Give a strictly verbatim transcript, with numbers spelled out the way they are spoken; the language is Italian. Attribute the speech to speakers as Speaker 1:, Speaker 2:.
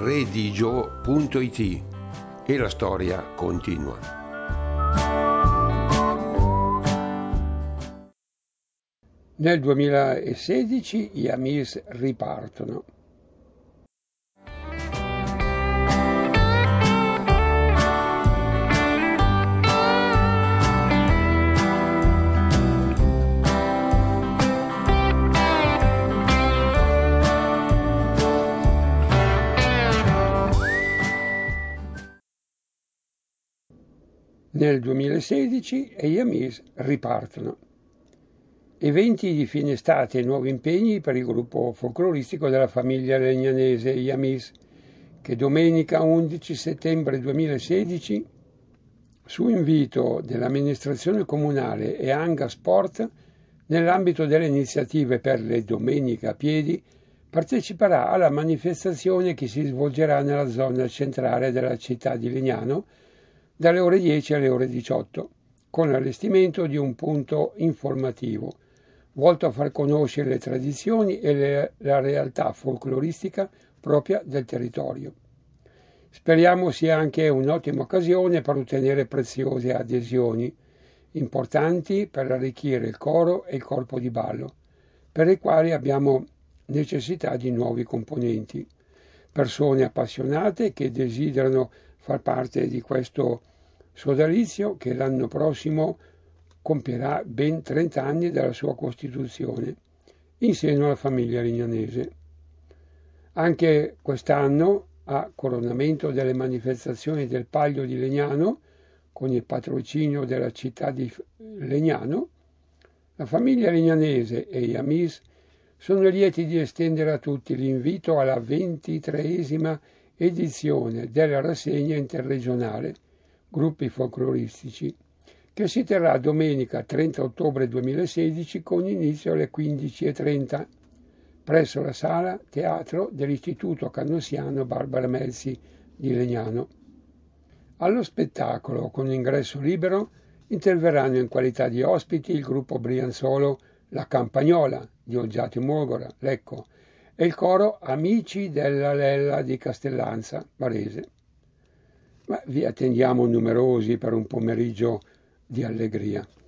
Speaker 1: redigio punto it e la storia continua.
Speaker 2: Nel duemilasedici gli Amis ripartono. Nel duemilasedici e gli Amis ripartono. Eventi di fine estate e nuovi impegni per il gruppo folcloristico della famiglia legnanese gli Amis, che domenica undici settembre duemilasedici, su invito dell'amministrazione comunale e Anga Sport, nell'ambito delle iniziative per le domeniche a piedi, parteciperà alla manifestazione che si svolgerà nella zona centrale della città di Legnano dalle ore dieci alle ore diciotto, con l'allestimento di un punto informativo volto a far conoscere le tradizioni e le, la realtà folcloristica propria del territorio. Speriamo sia anche un'ottima occasione per ottenere preziose adesioni, importanti per arricchire il coro e il corpo di ballo, per i quali abbiamo necessità di nuovi componenti, persone appassionate che desiderano far parte di questo sodalizio che l'anno prossimo compierà ben trenta anni dalla sua costituzione, in seno alla famiglia legnanese. Anche quest'anno, a coronamento delle manifestazioni del Palio di Legnano, con il patrocinio della città di Legnano, la famiglia legnanese e gli Amis sono lieti di estendere a tutti l'invito alla ventitreesima edizione della rassegna interregionale Gruppi folcloristici, che si terrà domenica trenta ottobre duemilasedici con inizio alle quindici e trenta presso la sala teatro dell'Istituto Canossiano Barbara Melzi di Legnano. Allo spettacolo, con ingresso libero, interverranno in qualità di ospiti il gruppo brianzolo La Campagnola di Olgiate Morgora, Lecco, e il coro Amici della Lella di Castellanza, Varese. Ma vi attendiamo numerosi per un pomeriggio di allegria.